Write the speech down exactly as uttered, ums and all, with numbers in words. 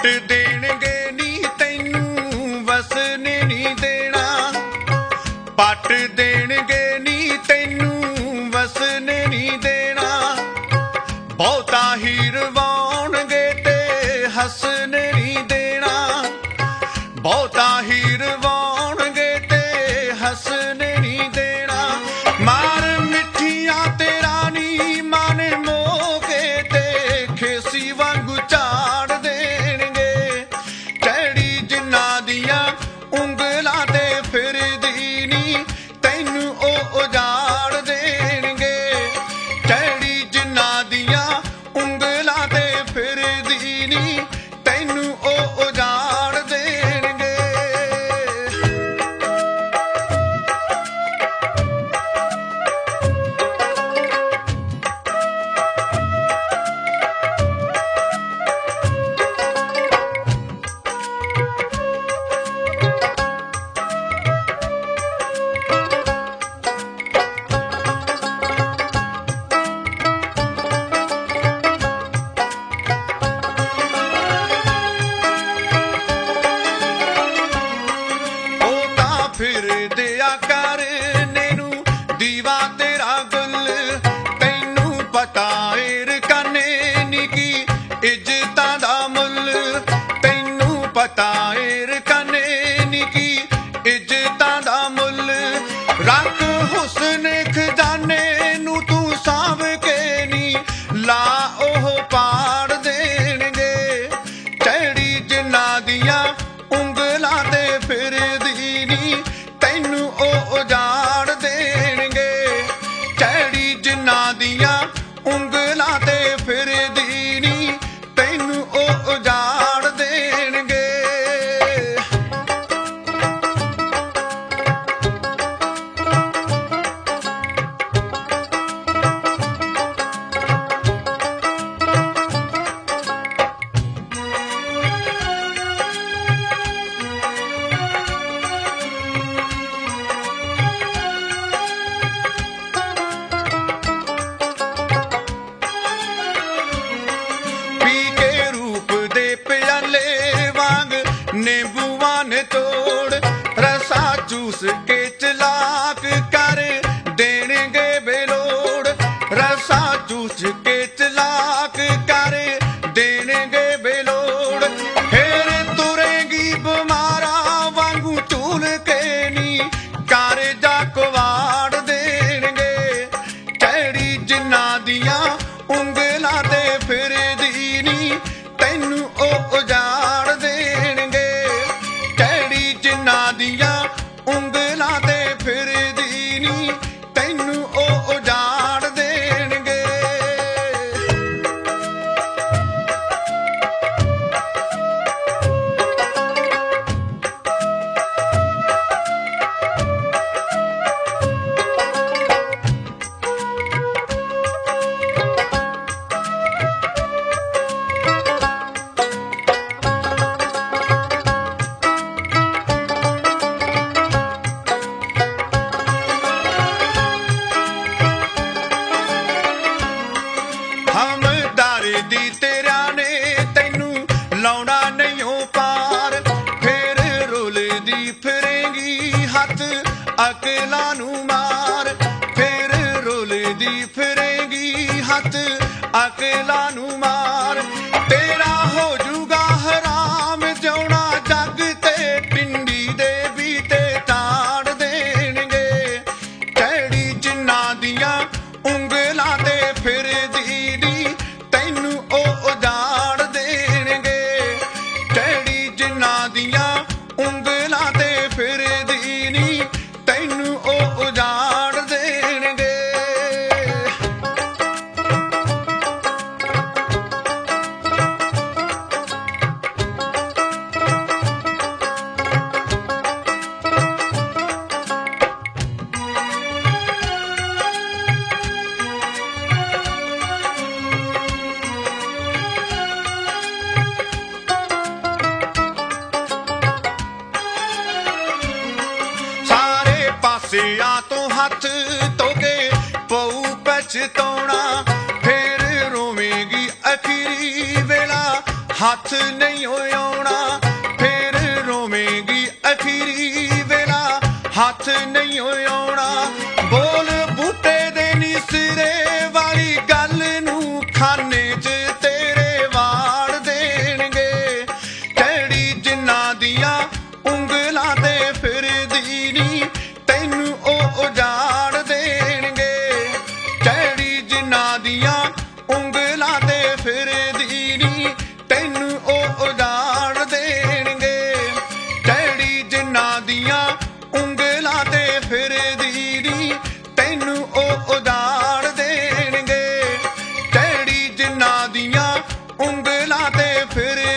ਪੱਟ ਦੇਣਗੇ ਨੀ ਤੈਨੂੰ ਵਸਣੇ ਨਹੀਂ ਦੇਣਾ, ਪੱਟ ਦੇਣਗੇ ਨੀ ਤੈਨੂੰ ਵਸਣੇ ਨਹੀਂ ਦੇਣਾ, ਬਹੁਤਾ ਹੀ ਰਵਾਉਣਗੇ ਤੇ ਹੱਸਣ ਨਹੀਂ ਦੇਣਾ, ਬਹੁਤਾ ਹੀ ਰਵਾਉਣਗੇ ਤੇ ਹੱਸਣ ਨਹੀਂ ਦੇਣਾ। ਮਾਰ ਮਿੱਠੀਆਂ ਤੇਰਾ ਨੀ ਮਨ ਮੋਹ ਕੇ ਤੇ ਖੇਸੀ ਵਾਂਗੂ ਝਾੜ ਦੇਣਗੇ, ਕਿਹੜੀ ਜਿਨ੍ਹਾਂ ਦੀਆਂ ਉਂਗਲਾਂ ਤੇ ਫਿਰਦੀ ਨੀ ਤੈਨੂੰ ਉਹ ਉਜਾੜ ਦੇਣਗੇ, ਕਿਹੜੀ ਜਿਨ੍ਹਾਂ ਦੀਆਂ ਉਂਗਲਾਂ ਤੇ ਫਿਰਦੀ ਨੀ ਤੈਨੂੰ ਉਹ ਉਜਾੜ ਦੇਣਗੇ। ਫਿਰ ਦਿਆ ਕਰਨੇ ਨੂੰ ਦੀਵਾ ਤੇਰਾ ਗੁੱਲ, ਤੈਨੂੰ ਪਤਾ ਏ ਰਕਾਨੇ ਨੀ ਕੀ ਇੱਜ਼ਤਾਂ ਦਾ ਮੁੱਲ, ਤੈਨੂੰ ਪਤਾ ਏ ਰਕਾਨੇ ਨੀ ਕੀ ਇੱਜ਼ਤਾਂ ਦਾ ਮੁੱਲ। ਰੱਖ ਹੁਸਨ ਖਜ਼ਾਨੇ ਨੂੰ ਤੂੰ ਸਾਂਭ ਕੇ ਨੀ ਲਾ ਉਹ ਪਾੜ ਦੇਣਗੇ, ਕਿਹੜੀ ਜਿਨ੍ਹਾਂ ਦੀਆਂ ਉਂਗਲਾਂ ਤੇ ਫਿਰਦੀ ਨੀ ਤੈਨੂੰ ਉਹ ਉਜਾੜ ਦੇਣਗੇ, ਕਿਹੜੀ ਜਿਨ੍ਹਾਂ ਦੀਆਂ ਉਂਗਲਾਂ ਤੇ ਫਿਰਦੀ ਨੀ ਤੈਨੂੰ ਉਹ ਉਜਾੜ ਦੇਣਗੇ। ਨਿੰਬੂਆਂ ਨੇ ਤੋੜ ਰਸਾ ਚੂਸ ਕੇ ਚਲਾਕ ਕਰ ਦੇਣਗੇ ਬੇਲੋੜ, ਰਸਾ ਚੂਸ ਕੇ ਚਲਾਕ ਕਰ ਦੇਣਗੇ ਬੇਲੋੜ। ਫੇਰ ਤੁਰੇਗੀ ਬਿਮਾਰਾਂ ਵਾਂਗੂ ਝੂਲ ਕੇ ਨੀ ਕਰ ਜਾ ਕਵਾੜ ਦੇਣਗੇ, ਕਿਹੜੀ ਜਿਨ੍ਹਾਂ ਦੀਆਂ ਉਂਗਲਾਂ ਤੇ ਫਿਰਦੀ ਨੀ ਤੈਨੂੰ ਉਹ ਉਜਾੜ ਦੇਣਗੇ, ਕਿਹੜੀ ਜਿਨ੍ਹਾਂ ਦੀਆਂ ਉਂਗਲਾਂ ਤੇ ਫਿਰਦੀ ਨੀ ਤੈਨੂੰ ਉਹ ਉਜਾੜ ਦੇਣਗੇ। ਹਮਦਰਦੀ ਤੇਰਾ ਨੇ ਤੈਨੂੰ ਲਾਉਣਾ ਨਹੀਂ ਪਾਰ, ਫੇਰ ਰੁਲਦੀ ਫਿਰੇਂਗੀ ਹੱਥ ਅਕਲਾਂ ਨੂੰ ਮਾਰ, ਫੇਰ ਰੁਲਦੀ ਫਿਰੇਂਗੀ ਹੱਥ ਅਕਲਾਂ ਨੂੰ ਮਾਰ। ਤੇਰਾ ਹੋ ਜੂਗਾ ਹਰਾਮ ਜਿਉਣਾ ਜੱਗ ਤੇ ਪਿੰਡੀ ਦੇ ਵੀ ਤੇ ਤਾੜ ਦੇਣਗੇ, ਕਿਹੜੀ ਜਿਨ੍ਹਾਂ ਦੀਆਂ ਉਂਗਲਾਂ ਤੇ ਫਿਰਦੀ ਨੀ ਤੈਨੂੰ ਉਹ ਉਜਾੜ ਦੇਣਗੇ, ਕਿਹੜੀ ਜਿਨ੍ਹਾਂ ਦੀਆਂ ਉਂਗਲਾਂ ਤੇ ਫਿਰਦੀ ਨੀ ਤੈਨੂੰ ਉਹ ਉਜਾੜ ਦੇਣਗੇ। ਪਾਸਿਆਂ ਤੋਂ ਹੱਥ ਧੋ ਕੇ ਪਊ ਪਛਤਾਉਣਾ, ਫੇਰ ਰੋਵੇਂਗੀ ਅਖੀਰੀ ਵੇਲਾ ਹੱਥ ਨਹੀਂ ਆਉਣਾ ਫੇਰ ਰੋਵੇਂਗੀ ਅਖੀਰੀ ਵੇਲਾ ਹੱਥ ਨਹੀਂ ਆਉਣਾ ਬੋਲ ਬੂਟੇ ਦੇ ਨੀ ਸਿਰੇ ਵਾਲੀ ਗੱਲ ਨੂੰ ਖਾਨੇ 'ਚ ਤੇਰੇ ਵਾੜ ਦੇਣਗੇ ਕਿਹੜੀ ਜਿਨ੍ਹਾਂ ਦੀਆਂ ਉਂਗਲਾਂ ਤੇ ਫਿਰਦੀ ਨੀ ਤੈਨੂੰ ਉਹ ਉਜਾੜ ਦੇਣਗੇ ਕਿਹੜੀ ਜਿਨ੍ਹਾਂ ਦੀਆਂ ਉਂਗਲਾਂ ਤੇ ਫਿਰਦੀ ਨੀ ਤੈਨੂੰ ਉਹ ਉਜਾੜ ਦੇਣਗੇ ਕਿਹੜੀ ਜਿਨ੍ਹਾਂ ਦੀਆਂ ਉਂਗਲਾਂ ਤੇ ਫਿਰਦੀ ਨੀ ਤੈਨੂੰ ਉਹ ਉਜਾੜ ਦੇਣਗੇ ਕਿਹੜੀ ਜਿਨ੍ਹਾਂ ਦੀਆਂ ਉਂਗਲਾਂ ਤੇ ਫਿਰ